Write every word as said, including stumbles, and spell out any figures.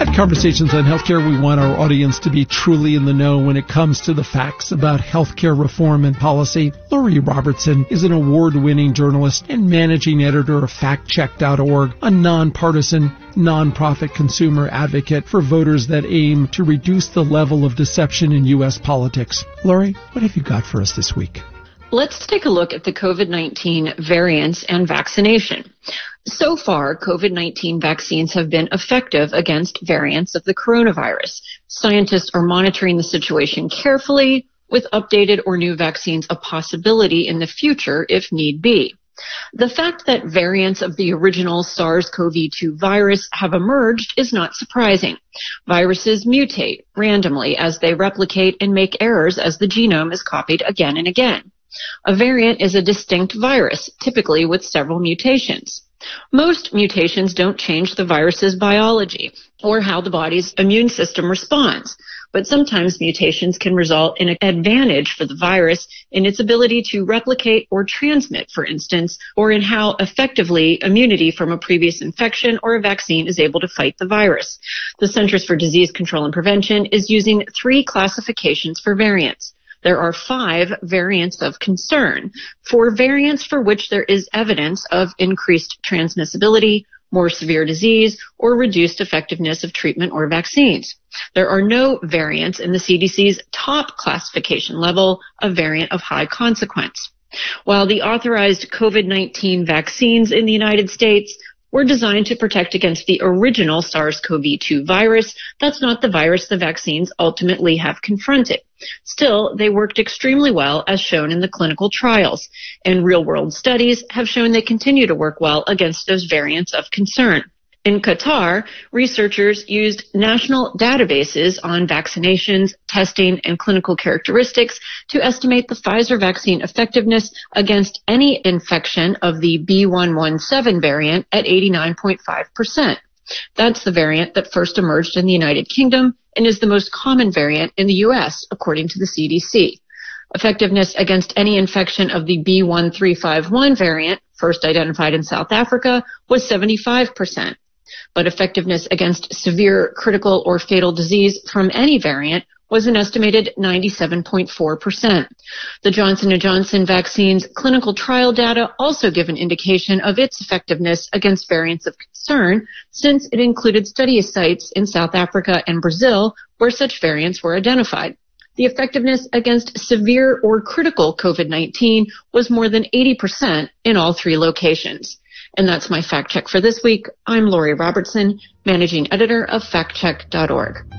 At Conversations on Healthcare, we want our audience to be truly in the know when it comes to the facts about healthcare reform and policy. Lori Robertson is an award-winning journalist and managing editor of fact check dot org, a nonpartisan, nonprofit consumer advocate for voters that aim to reduce the level of deception in U S politics. Lori, what have you got for us this week? Let's take a look at the COVID nineteen variants and vaccination. So far, COVID nineteen vaccines have been effective against variants of the coronavirus. Scientists are monitoring the situation carefully, with updated or new vaccines a possibility in the future if need be. The fact that variants of the original SARS-C o V two virus have emerged is not surprising. Viruses mutate randomly as they replicate and make errors as the genome is copied again and again. A variant is a distinct virus, typically with several mutations. Most mutations don't change the virus's biology or how the body's immune system responds, but sometimes mutations can result in an advantage for the virus in its ability to replicate or transmit, for instance, or in how effectively immunity from a previous infection or a vaccine is able to fight the virus. The Centers for Disease Control and Prevention is using three classifications for variants. There are five variants of concern. For variants for which there is evidence of increased transmissibility, more severe disease, or reduced effectiveness of treatment or vaccines. There are no variants in the C D C's top classification level, a variant of high consequence. While the authorized COVID nineteen vaccines in the United States were designed to protect against the original SARS-C o V two virus, that's not the virus the vaccines ultimately have confronted. Still, they worked extremely well as shown in the clinical trials, and real-world studies have shown they continue to work well against those variants of concern. In Qatar, researchers used national databases on vaccinations, testing, and clinical characteristics to estimate the Pfizer vaccine effectiveness against any infection of the B one one seven variant at eighty-nine point five percent. That's the variant that first emerged in the United Kingdom and is the most common variant in the U S, according to the C D C. Effectiveness against any infection of the B one three five one variant, first identified in South Africa, was seventy-five percent. But effectiveness against severe, critical, or fatal disease from any variant was an estimated ninety-seven point four percent. The Johnson and Johnson vaccine's clinical trial data also give an indication of its effectiveness against variants of concern, since it included study sites in South Africa and Brazil where such variants were identified. The effectiveness against severe or critical COVID nineteen was more than eighty percent in all three locations. And that's my fact check for this week. I'm Lori Robertson, managing editor of fact check dot org.